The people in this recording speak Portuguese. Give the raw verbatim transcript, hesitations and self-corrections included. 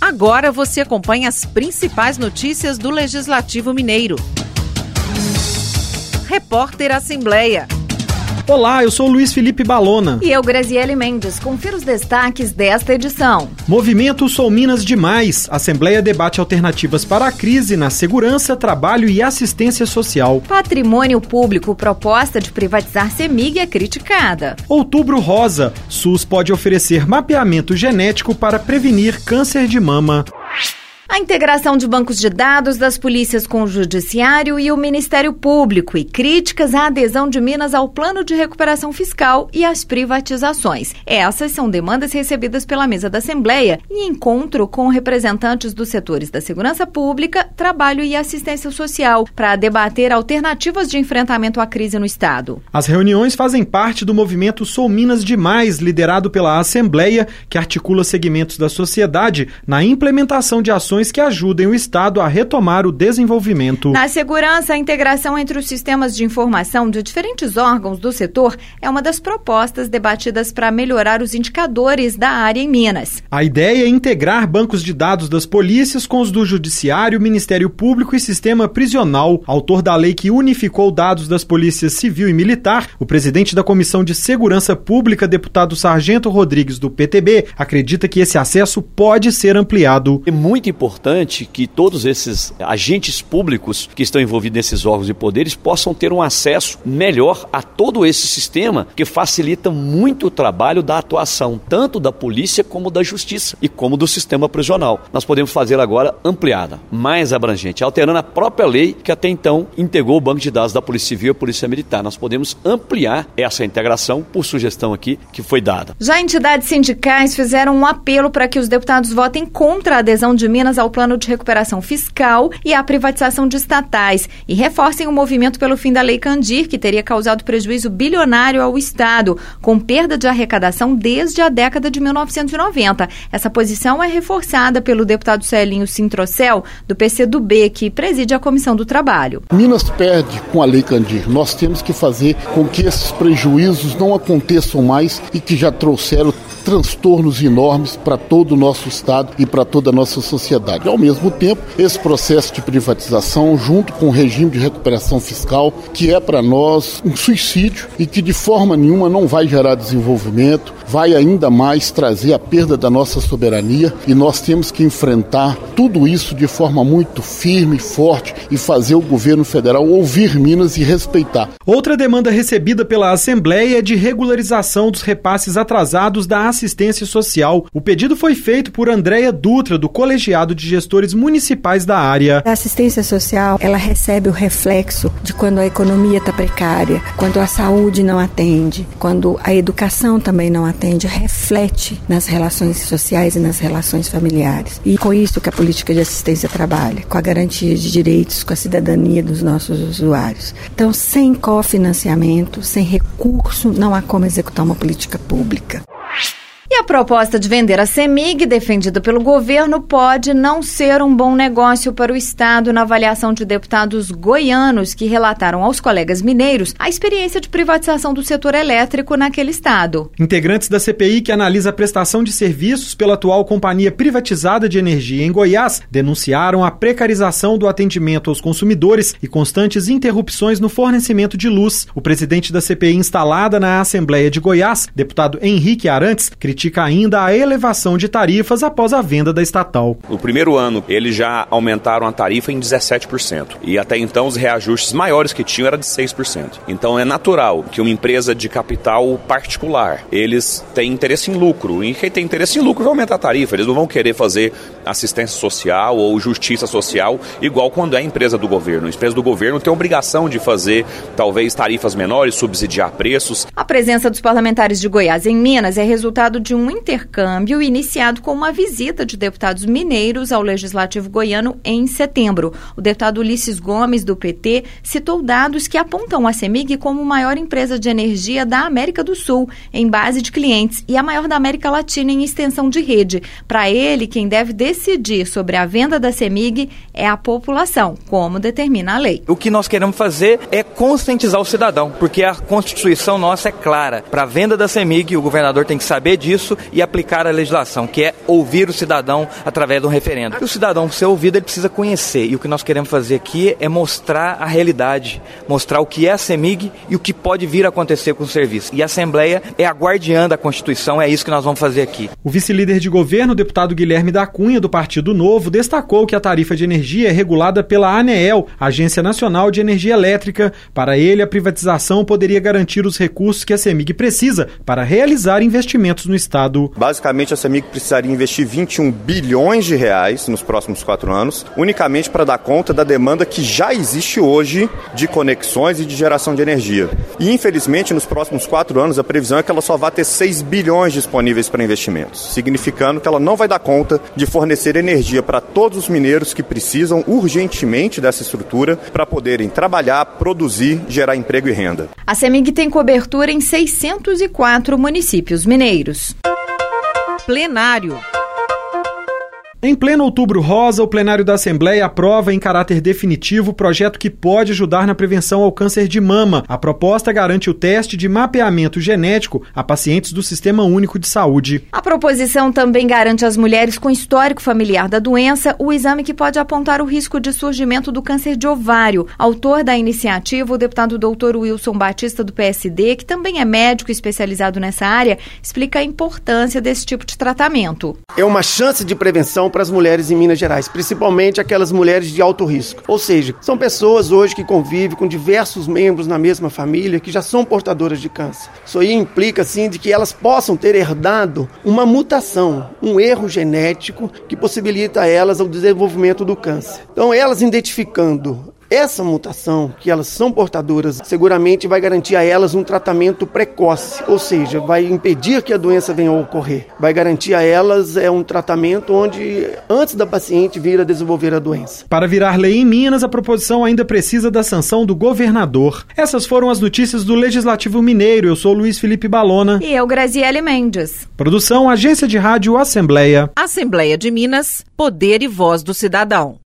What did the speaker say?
Agora você acompanha as principais notícias do Legislativo Mineiro. Repórter Assembleia. Olá, eu sou Luiz Felipe Balona. E eu, Graziele Mendes. Confira os destaques desta edição. Movimento Sou Minas Demais. Assembleia debate alternativas para a crise na segurança, trabalho e assistência social. Patrimônio público. Proposta de privatizar CEMIG é criticada. Outubro Rosa. SUS pode oferecer mapeamento genético para prevenir câncer de mama. A integração de bancos de dados das polícias com o Judiciário e o Ministério Público e críticas à adesão de Minas ao Plano de Recuperação Fiscal e às privatizações. Essas são demandas recebidas pela mesa da Assembleia em encontro com representantes dos setores da segurança pública, trabalho e assistência social para debater alternativas de enfrentamento à crise no Estado. As reuniões fazem parte do movimento Sou Minas Demais, liderado pela Assembleia, que articula segmentos da sociedade na implementação de ações que ajudem o Estado a retomar o desenvolvimento. Na segurança, a integração entre os sistemas de informação de diferentes órgãos do setor é uma das propostas debatidas para melhorar os indicadores da área em Minas. A ideia é integrar bancos de dados das polícias com os do Judiciário, Ministério Público e Sistema Prisional. Autor da lei que unificou dados das polícias civil e militar, o presidente da Comissão de Segurança Pública, deputado Sargento Rodrigues, do P T B, acredita que esse acesso pode ser ampliado. É muito importante importante que todos esses agentes públicos que estão envolvidos nesses órgãos e poderes possam ter um acesso melhor a todo esse sistema que facilita muito o trabalho da atuação, tanto da polícia como da justiça e como do sistema prisional. Nós podemos fazer agora ampliada, mais abrangente, alterando a própria lei que até então integrou o banco de dados da Polícia Civil e a Polícia Militar. Nós podemos ampliar essa integração por sugestão aqui que foi dada. Já entidades sindicais fizeram um apelo para que os deputados votem contra a adesão de Minas ao Plano de Recuperação Fiscal e à privatização de estatais e reforcem o movimento pelo fim da Lei Candir, que teria causado prejuízo bilionário ao Estado, com perda de arrecadação desde a década de mil novecentos e noventa. Essa posição é reforçada pelo deputado Celinho Sintrocel, do P C do B, que preside a Comissão do Trabalho. Minas perde com a Lei Candir. Nós temos que fazer com que esses prejuízos não aconteçam mais e que já trouxeram transtornos enormes para todo o nosso Estado e para toda a nossa sociedade. Ao mesmo tempo, esse processo de privatização, junto com o regime de recuperação fiscal, que é para nós um suicídio e que de forma nenhuma não vai gerar desenvolvimento, vai ainda mais trazer a perda da nossa soberania e nós temos que enfrentar tudo isso de forma muito firme, forte e fazer o governo federal ouvir Minas e respeitar. Outra demanda recebida pela Assembleia é de regularização dos repasses atrasados da assistência social. O pedido foi feito por Andréia Dutra, do Colegiado de Gestores Municipais da área. A assistência social, ela recebe o reflexo de quando a economia está precária, quando a saúde não atende, quando a educação também não atende, reflete nas relações sociais e nas relações familiares. E com isso que a política de assistência trabalha, com a garantia de direitos, com a cidadania dos nossos usuários. Então, sem cofinanciamento, sem recurso, não há como executar uma política pública. E a proposta de vender a CEMIG, defendida pelo governo, pode não ser um bom negócio para o Estado na avaliação de deputados goianos que relataram aos colegas mineiros a experiência de privatização do setor elétrico naquele estado. Integrantes da C P I que analisa a prestação de serviços pela atual companhia privatizada de energia em Goiás denunciaram a precarização do atendimento aos consumidores e constantes interrupções no fornecimento de luz. O presidente da C P I instalada na Assembleia de Goiás, deputado Henrique Arantes, critica ainda a elevação de tarifas após a venda da estatal. No primeiro ano, eles já aumentaram a tarifa em dezessete por cento. E até então, os reajustes maiores que tinham eram de seis por cento. Então, é natural que uma empresa de capital particular, eles têm interesse em lucro. E quem tem interesse em lucro vai aumentar a tarifa. Eles não vão querer fazer assistência social ou justiça social igual quando é empresa do governo. A empresa do governo tem a obrigação de fazer, talvez, tarifas menores, subsidiar preços. A presença dos parlamentares de Goiás em Minas é resultado de um intercâmbio iniciado com uma visita de deputados mineiros ao Legislativo goiano em setembro. O deputado Ulisses Gomes, do P T, citou dados que apontam a CEMIG como a maior empresa de energia da América do Sul, em base de clientes, e a maior da América Latina em extensão de rede. Para ele, quem deve decidir sobre a venda da CEMIG é a população, como determina a lei. O que nós queremos fazer é conscientizar o cidadão, porque a Constituição nossa é clara. Para a venda da CEMIG, o governador tem que saber disso isso e aplicar a legislação, que é ouvir o cidadão através do referendo. E o cidadão, ser ouvido, ele precisa conhecer. E o que nós queremos fazer aqui é mostrar a realidade, mostrar o que é a CEMIG e o que pode vir a acontecer com o serviço. E a Assembleia é a guardiã da Constituição, é isso que nós vamos fazer aqui. O vice-líder de governo, o deputado Guilherme da Cunha, do Partido Novo, destacou que a tarifa de energia é regulada pela ANEEL, Agência Nacional de Energia Elétrica. Para ele, a privatização poderia garantir os recursos que a CEMIG precisa para realizar investimentos no Estado. Basicamente, a CEMIG precisaria investir vinte e um bilhões de reais nos próximos quatro anos, unicamente para dar conta da demanda que já existe hoje de conexões e de geração de energia. E, infelizmente, nos próximos quatro anos, a previsão é que ela só vai ter seis bilhões disponíveis para investimentos, significando que ela não vai dar conta de fornecer energia para todos os mineiros que precisam urgentemente dessa estrutura para poderem trabalhar, produzir, gerar emprego e renda. A CEMIG tem cobertura em seiscentos e quatro municípios mineiros. Plenário. Em pleno Outubro Rosa, o plenário da Assembleia aprova em caráter definitivo o projeto que pode ajudar na prevenção ao câncer de mama. A proposta garante o teste de mapeamento genético a pacientes do Sistema Único de Saúde. A proposição também garante às mulheres com histórico familiar da doença o exame que pode apontar o risco de surgimento do câncer de ovário. Autor da iniciativa, o deputado doutor Wilson Batista, do P S D, que também é médico especializado nessa área, explica a importância desse tipo de tratamento. É uma chance de prevenção para as mulheres em Minas Gerais, principalmente aquelas mulheres de alto risco. Ou seja, são pessoas hoje que convivem com diversos membros na mesma família que já são portadoras de câncer. Isso aí implica, assim, de que elas possam ter herdado uma mutação, um erro genético que possibilita a elas o desenvolvimento do câncer. Então, elas identificando essa mutação, que elas são portadoras, seguramente vai garantir a elas um tratamento precoce, ou seja, vai impedir que a doença venha a ocorrer. Vai garantir a elas é, um tratamento onde, antes da paciente vir a desenvolver a doença. Para virar lei em Minas, a proposição ainda precisa da sanção do governador. Essas foram as notícias do Legislativo Mineiro. Eu sou Luiz Felipe Balona. E eu, Graziele Mendes. Produção, Agência de Rádio Assembleia. Assembleia de Minas, poder e voz do cidadão.